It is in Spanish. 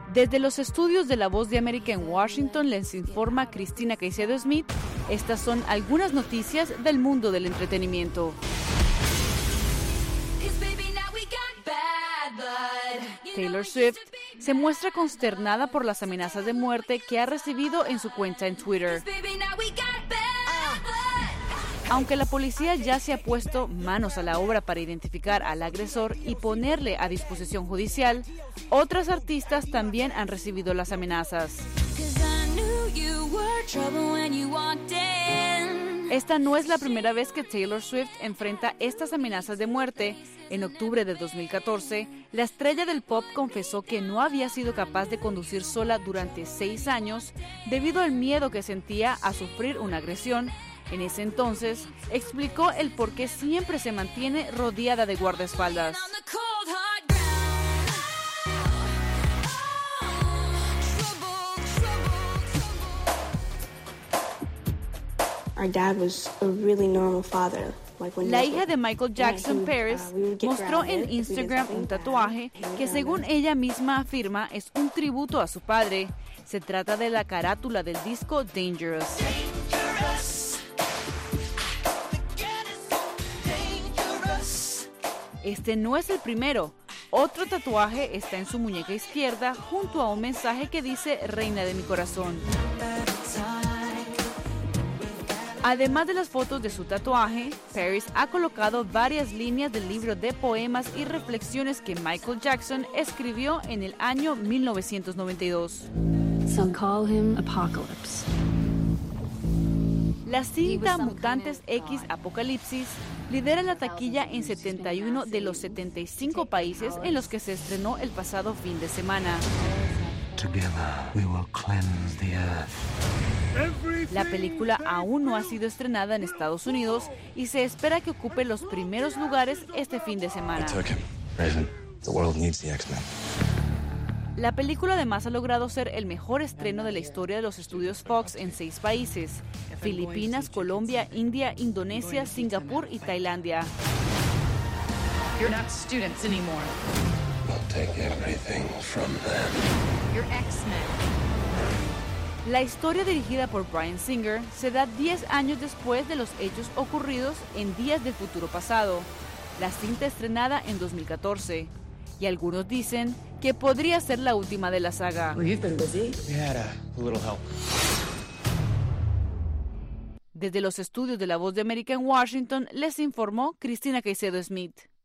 Desde los estudios de La Voz de América en Washington les informa Cristina Caicedo Smith. Estas son algunas noticias del mundo del entretenimiento. Taylor Swift se muestra consternada por las amenazas de muerte que ha recibido en su cuenta en Twitter. Aunque la policía ya se ha puesto manos a la obra para identificar al agresor y ponerle a disposición judicial, otras artistas también han recibido las amenazas. Esta no es la primera vez que Taylor Swift enfrenta estas amenazas de muerte. En octubre de 2014, la estrella del pop confesó que no había sido capaz de conducir sola durante 6 años debido al miedo que sentía a sufrir una agresión. En ese entonces, explicó el por qué siempre se mantiene rodeada de guardaespaldas. La hija de Michael Jackson, Paris, mostró en Instagram un tatuaje que, según ella misma afirma, es un tributo a su padre. Se trata de la carátula del disco Dangerous. Este no es el primero. Otro tatuaje está en su muñeca izquierda junto a un mensaje que dice "Reina de mi corazón". Además de las fotos de su tatuaje, Paris ha colocado varias líneas del libro de poemas y reflexiones que Michael Jackson escribió en el año 1992. Some call him Apocalypse. La cinta Mutantes X Apocalipsis lidera la taquilla en 71 de los 75 países en los que se estrenó el pasado fin de semana. La película aún no ha sido estrenada en Estados Unidos y se espera que ocupe los primeros lugares este fin de semana. La película además ha logrado ser el mejor estreno de la historia de los estudios Fox en 6 países: Filipinas, Colombia, India, Indonesia, Singapur y Tailandia. You're not students anymore. I'll take everything from them. You're X-Men. La historia, dirigida por Bryan Singer, se da 10 años después de los hechos ocurridos en Días del Futuro Pasado, la cinta estrenada en 2014. Y algunos dicen que podría ser la última de la saga. Well, you've been busy. We had a little help. Desde los estudios de La Voz de América en Washington, les informó Cristina Caicedo Smith.